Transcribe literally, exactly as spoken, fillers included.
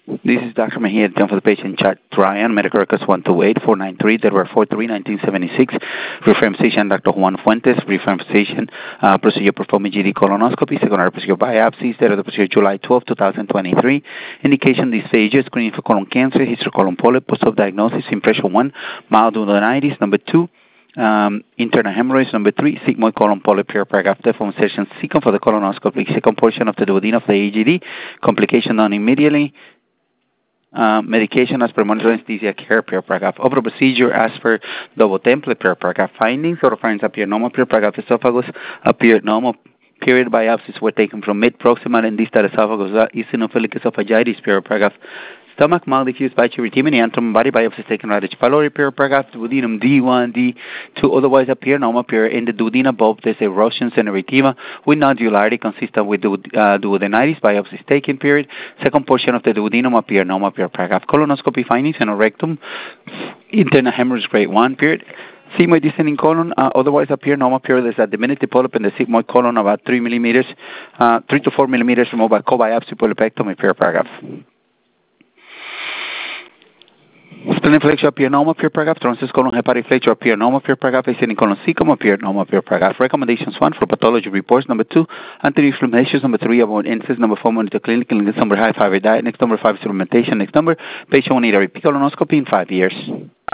This is Doctor Mejia, done for the patient chart Ryan, medical records one two eight four nine three, Delaware four three, nineteen seventy-six. Referring physician Doctor Juan Fuentes, referring physician, uh, procedure performing G D colonoscopy, secondary procedure biopsies, date of the procedure July twelfth, twenty twenty-three. Indication dysphagia, screening for colon cancer, history colon polyp, post-op diagnosis, impression one, mild duodenitis, number two. Um, internal hemorrhoids, number three, sigmoid colon polyp, paragraph deform session, second for the colonoscopy, second portion of the duodenum of the A G D, complication done immediately. Uh, medication as per monitor anesthesia care, paragraph. Overall procedure as per double template, paragraph. Findings, or finds appear normal, paragraph. Esophagus appeared normal. Period biopsies were taken from mid-proximal and distal esophagus, eosinophilic esophagitis, paragraph. Stomach, mild diffuse bacteriotemia, antrum, body biopsies taken right at pylori, paragraph. Duodenum D one, D two, otherwise appear normal. Period. In the duodenum bulb, there's erosions and erythema with nodularity consistent with du- uh, duodenitis, biopsies taken, period. Second portion of the duodenum appear normal, paragraph. Colonoscopy findings in a rectum, internal hemorrhage grade one, period. Sigmoid descending colon, uh, otherwise appear normal, period. There's a diminutive polyp in the sigmoid colon about three millimeters, uh, three to four millimeters removed by co-biopsy polypectomy, paragraph. Spleen flexure appear normal, pure paragraph. Transverse colon hepatic flexure appear normal, pure paragraph. Ascending colon cecum appear normal, pure paragraph. Recommendations one for pathology reports. Number two, anti-inflammations. Number three, avoid incest. Number four, monitor clinical. Next number, high fiber diet. Next number five, supplementation. Next number, patient will need a repeat colonoscopy in five years.